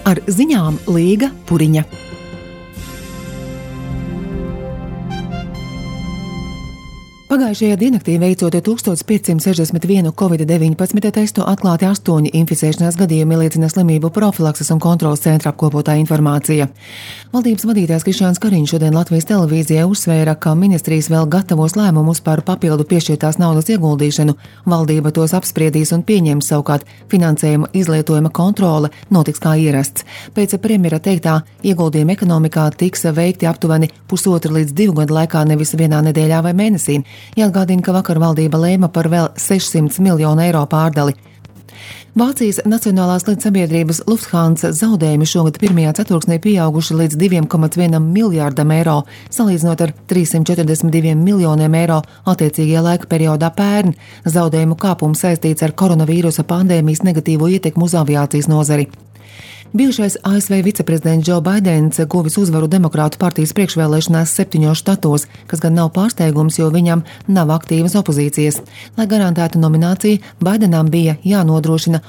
Ar ziņām Līga Puriņa. Pagājušajā diennaktī veicot 1561 Covid-19 testu atklāti 8 inficēšanās gadījumi, liecina slimību profilakses un kontrolas centra apkopotā informācija. Valdības vadītājs Krišjāns Kariņš šodien Latvijas televīzijai uzsvēra, ka ministrijas vēl gatavos lēmumus par papildu piešķirtās naudas ieguldīšanu, valdība tos apspriedīs un pieņems, savukārt finansējuma izlietojuma kontrole notiks kā ierasts. Pēc premjera teiktā, ieguldījumi ekonomikā tiks veikti aptuveni 1,5 līdz 2 gadu laikā, nevis vienā nedēļā vai mēnesī. Jāatgādina, ka vakar valdība lēma par vēl 600 miljonu eiro pārdali. Vācijas nacionālās lidsabiedrības Lufthansa zaudējumi šogad pirmajā ceturksnī pieauguši līdz 2,1 miljārdam eiro, salīdzinot ar 342 miljoniem eiro attiecīgajā laika periodā pērn. Zaudējumu kāpums saistīts ar koronavīrusa pandēmijas negatīvo ietekmu uz aviācijas nozari. Bijušais ASV viceprezidents Džo Baidens guvis uzvaru Demokrātu partijas priekšvēlēšanās 7 štatos, kas gan nav pārsteigums, jo viņam nav aktīvas opozīcijas. Lai garantētu nomināciju, Baidenam bija jānodrošina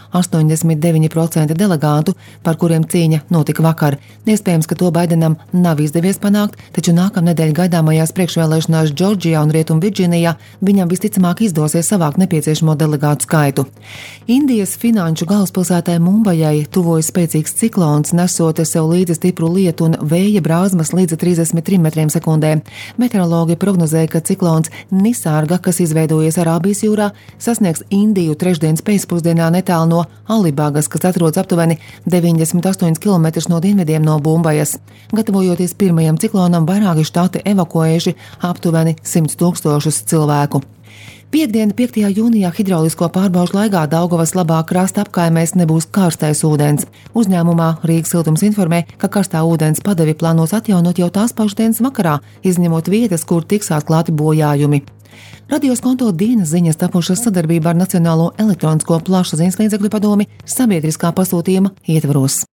89% delegātu, par kuriem cīņa notika vakar. Iespējams, ka to Baidenam nav izdevies panākt, taču nākamnedēļ gaidāmajās priekšvēlēšanās Džordžijā un Rietumvirdžīnijā viņam visticamāk izdosies savākt nepieciešamo delegātu skaitu. Indijas finanšu galvaspilsētai Mumbajai tuvojas spēcīgs ciklons, nesot sev līdzi stipru lietu un vēja brāzmas līdz 33 metriem sekundē. Meteorologi prognozēja, ka ciklons Nisārga, kas izveidojies Arābijas jūrā, sasniegs Indiju trešdienas pēcpusdienā netālu no Alibagas, kas atrodas aptuveni 98 km no dienvidiem no Mumbajas. Gatavojoties pirmajam ciklonam, vairāki štati evakuējuši aptuveni 100 000 cilvēku. Piektdien, 5. jūnijā hidraulisko pārbaužu laikā Daugavas labā krasta apkaimēs nebūs karstais ūdens. Uzņēmumā Rīgas siltums informē, ka karstā ūdens padevi plānos atjaunot jau tās pašdienas vakarā, izņemot vietas, kur tiks atklāti bojājumi. Radio Skonto dienas ziņas tapušas sadarbībā ar Nacionālo elektronisko plašsaziņas līdzekļu padomi sabiedriskā pasūtījuma ietvaros.